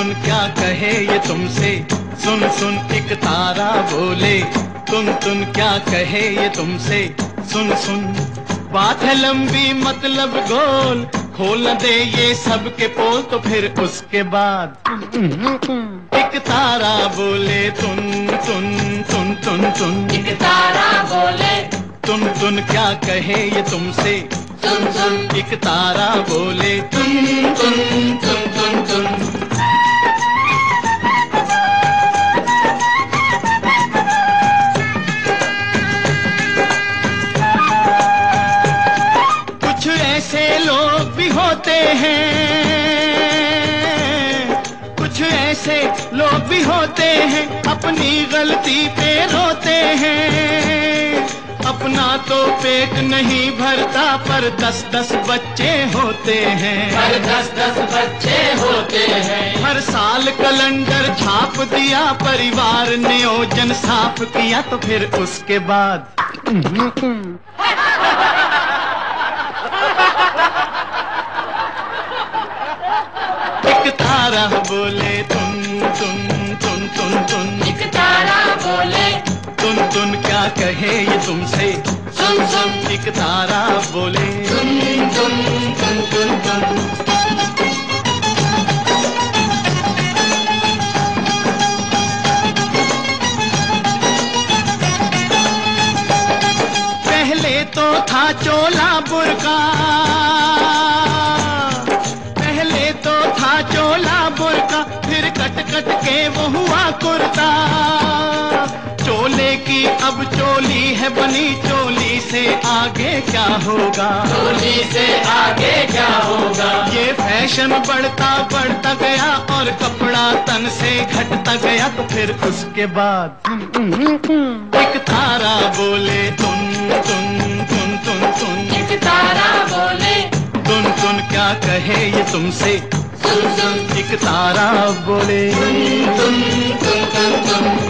तुन क्या कहे ये तुमसे, सुन सुन एक तारा बोले। तुन क्या कहे ये तुमसे, सुन सुन। बात है लंबी मतलब गोल, खोल न दे ये सब के पोल तो फिर उसके बाद एक तारा बोले तुन तुन तुन तुन तुन। एक तारा बोले तुन क्या कहे ये तुमसे, सुन सुन। एक तारा बोले तुन तुन तुन तुन तुन। कुछ ऐसे लोग भी होते हैं, कुछ ऐसे लोग भी होते हैं, अपनी गलती पे रोते हैं। अपना तो पेट नहीं भरता पर 10-10 बच्चे होते हैं, हर 10-10 बच्चे होते हैं। हर साल कैलेंडर छाप दिया, परिवार नियोजन साफ किया तो फिर उसके बाद एक तारा बोले तुन तुन तुन तुन तुन। एक तारा बोले तुन क्या कहे ये तुमसे, सुन सुन। एक तारा बोले तुन तुन तुन तुन तुन। पहले तो था चोला बुर्का, पहले तो था चोला बुर्का, फिर कट कट के वो हुआ कुर्ता। चोले की अब चोली है बनी, चोली से आगे क्या होगा, चोली से आगे क्या होगा। ये फैशन बढ़ता बढ़ता गया और कपड़ा तन से घटता गया तो फिर उसके बाद एक तारा बोले तुन तुन तुन तुन तुन। एक तारा बोले तुन क्या कहे ये तुमसे, सुन सुन। एक तारा बोले तुन तुन तुन तुन।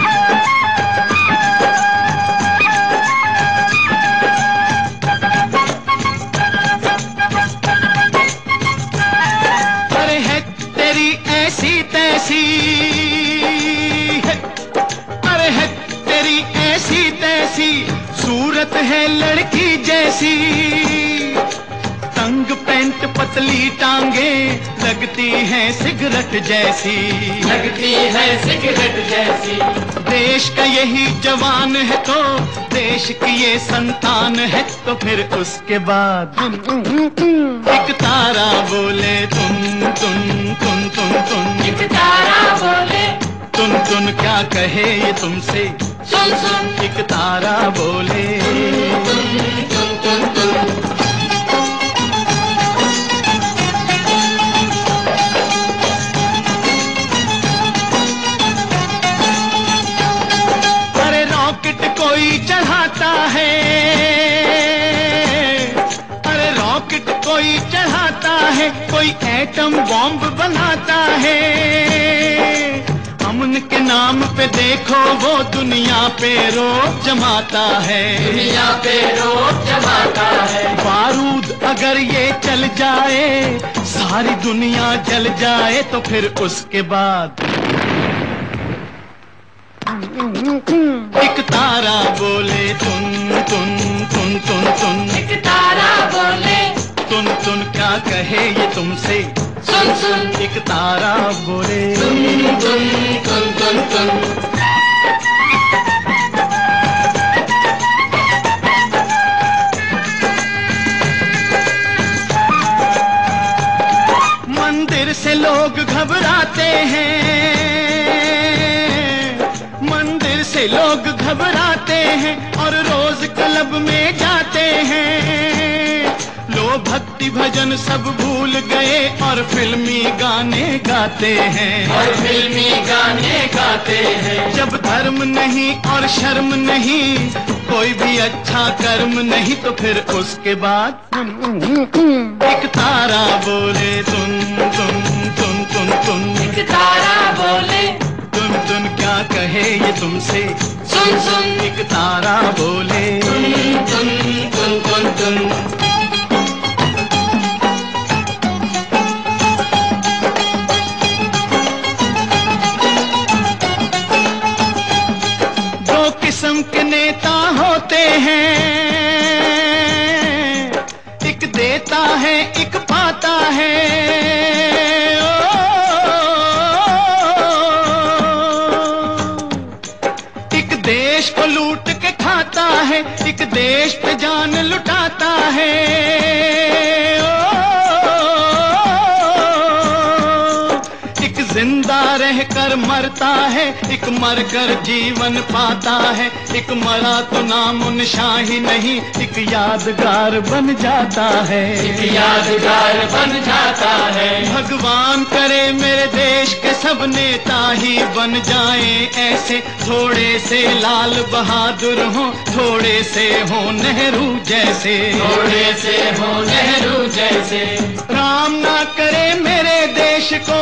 अरे है तेरी ऐसी तैसी है, अरे है तेरी ऐसी तैसी, सूरत है लड़की जैसी। तंग पैंट पतली टांगे, लगती है सिगरेट जैसी, लगती है सिगरेट जैसी। देश का यही जवान है तो देश की ये संतान है तो फिर उसके बाद एक तारा बोले तुन तुन तुन तुन तुन। एक तारा बोले तुन क्या कहे ये तुमसे, सुन सुन। एक तारा बोले तुन तुन तुन तुन। अरे रॉकेट कोई चढ़ाता है, अरे रॉकेट कोई चढ़ाता है, कोई एटम बॉम्ब बनाता है। अमन के नाम पे देखो वो दुनिया पे रोब जमाता है, दुनिया पे रोब जमाता है। बारूद अगर ये चल जाए, सारी दुनिया जल जाए तो फिर उसके बाद एक तारा बोले तुन तुन तुन तुन तुन। एक तारा बोले तुन क्या कहे ये तुमसे, सुन सुन। एक तारा बोले तुन तुन तुन तुन तुन। मंदिर से लोग घबराते हैं, मंदिर से लोग घबराते हैं और रोज क्लब में जाते हैं। लो भक्ति भजन सब भूल गए और फिल्मी गाने गाते हैं, और फिल्मी गाने गाते हैं। जब धर्म नहीं और शर्म नहीं, कोई भी अच्छा कर्म नहीं तो फिर उसके बाद एक तारा बोले तुन तुन तुन तुन तुन। एक तारा बोले तुन क्या कहे ये तुमसे, सुन सुन। एक तारा बोले तुन तुन तुन तुन तुन। किस्म के नेता होते हैं, एक देता है एक पाता है। एक देश को लूट के खाता है, एक देश पे जान लुटाता है। जिंदा रहकर मरता है, एक मरकर जीवन पाता है। एक मरा तो नामो निशान नहीं, एक यादगार बन जाता है, एक यादगार बन जाता है। भगवान करे मेरे देश के सब नेता ही बन जाएं ऐसे, थोड़े से लाल बहादुर हो, थोड़े से हो नेहरू जैसे, थोड़े से हो नेहरू जैसे। राम ना करे मेरे देश को,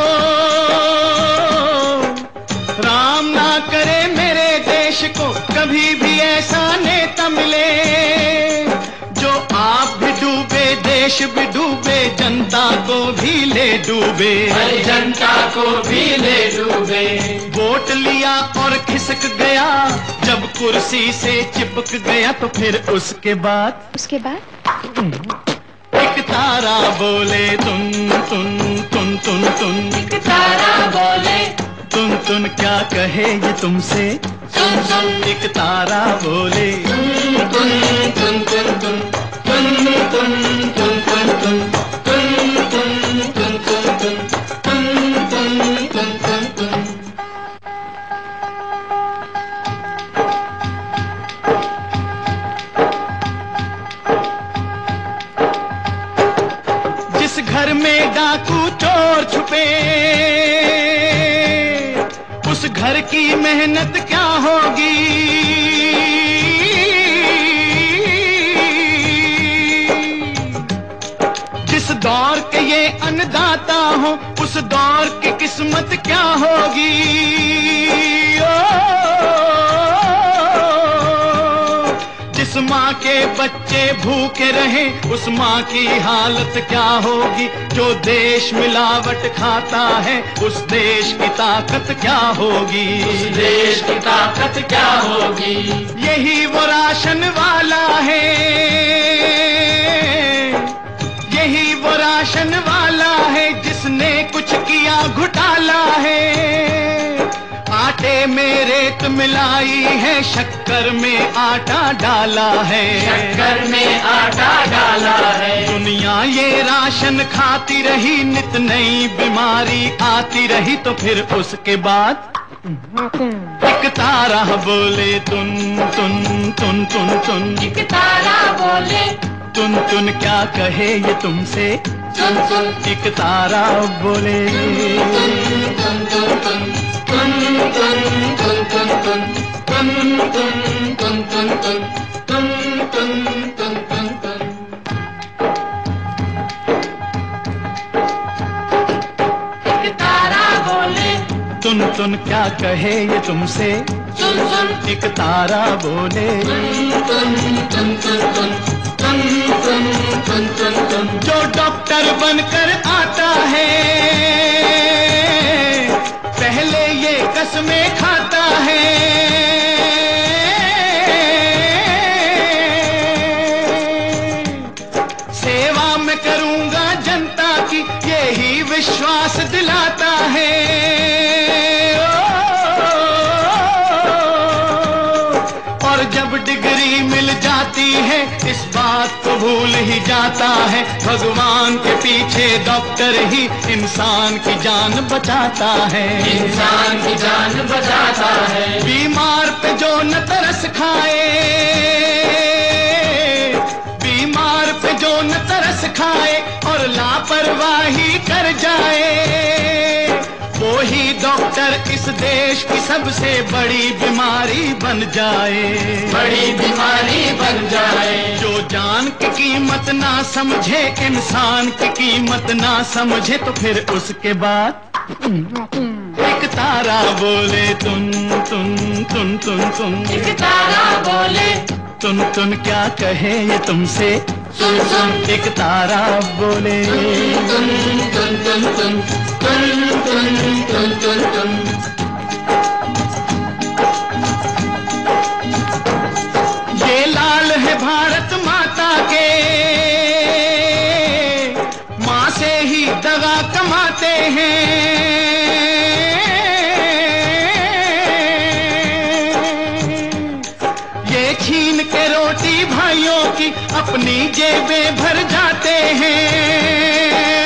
राम ना करे मेरे देश को कभी भी ऐसा नेता मिले, जो आप भी डूबे देश भी डूबे, जनता को भी ले डूबे, जनता को भी ले डूबे। वोट लिया और खिसक गया, जब कुर्सी से चिपक गया तो फिर उसके बाद एक तारा बोले तुन तुन तुन तुन तुन, एक तारा बोले तुन तुन क्या कहे ये तुमसे, सुन सुन। एक तारा बोले तुन तुन तुन तुन तुन तुन तुन तुन तुन तुन तुन तुन तुन तुन तुन तुन तुन। जिस घर में डाकू चोर छुपे, उस घर की मेहनत क्या होगी। जिस दौर के ये अन्नदाता हो, उस दौर की किस्मत क्या होगी। जिस माँ के बच्चे भूखे रहे, उस माँ की हालत क्या होगी। जो देश मिलावट खाता है, उस देश की ताकत क्या होगी, उस देश की ताकत क्या होगी। यही वो राशन वाला है, यही वो राशन वाला है, जिसने कुछ किया घोटाला है। आटे में रेत मिलाई है, शक्कर में आटा डाला है, शक्कर में आटा डाला है। दुनिया ये राशन खाती रही, नित नई बीमारी आती रही, तो फिर उसके बाद एक तारा बोले तुन तुन तुन तुन तुन, एक तारा बोले तुन तुन क्या कहे ये तुमसे, सुन सुन। एक तारा बोले तुन तुन तुन तुन तुन तुन तुन तुन तुन तुन तुन तुन तुन तुन तुन तुन तुन तुन। एक तारा बोले तुन तुन क्या कहे ये तुमसे, सुन सुन। एक तारा बोले तुन तुन तुन तुन तुन तुन तुन तुन तुन। जो डॉक्टर बनकर आता है, पहले ये कसमें खाता है। सेवा में करूंगा जनता की, यही विश्वास दिलाता है। और जब डिग्री मिल जाती है, इस बात को भूल ही जाता है, भगवान के पीछे डॉक्टर ही इंसान की जान बचाता है, इंसान की जान बचाता है। बीमार पे जो न तरस खाए, बीमार पे जो न तरस खाए और लापरवाही कर जाए, वो ही डॉक्टर इस देश की सबसे बड़ी बीमारी बन जाए, बड़ी बीमारी बन जाए। जो जान की कीमत ना समझे, इंसान की कीमत ना समझे, तो फिर उसके बाद एक तारा बोले तुन तुन तुन तुन तुन, एक तारा बोले तुन तुन क्या कहे ये तुमसे, सुन सुन। एक तारा बोले तुन तुन तुन तुन तुन तुन तुन तुन तुन। हैं। ये छीन के रोटी भाइयों की अपनी जेबें भर जाते हैं।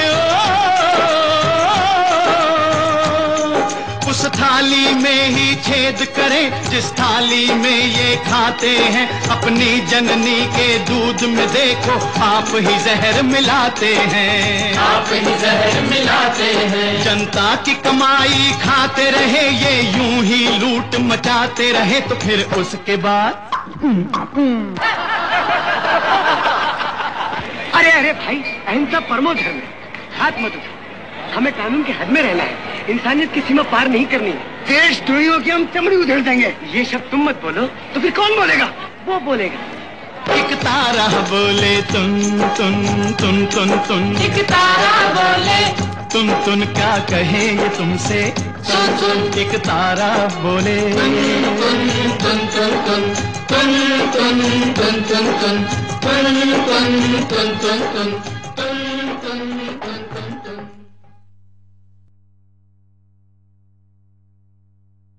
उस थाली में ही छेद करें जिस थाली में ये खाते हैं। अपनी जननी के दूध में देखो आप ही जहर मिलाते हैं। आप ही जहर मिलाते हैं। जनता की कमाई खाते रहे ये, यूं ही लूट मचाते रहे, तो फिर उसके बाद अरे अरे भाई, अहिंसा परमो धर्म है, हाथ मत उठाओ। हमें कानून के हद में रहना है, इंसानियत की सीमा पार नहीं करनी है। देशद्रोहियों की हम चमड़ी उधेड़ देंगे। ये शब्द तुम मत बोलो तो फिर कौन बोलेगा? वो बोलेगा। एक तारा बोले तुन तुन तुन तुन तुन, एक तारा बोले तुन क्या कहे ये तुमसे, सुन सुन। एक तारा बोले तुन तुन तुन तुन तुन तुन तुन तुन तुन तुन तुन तुन तुन तुन।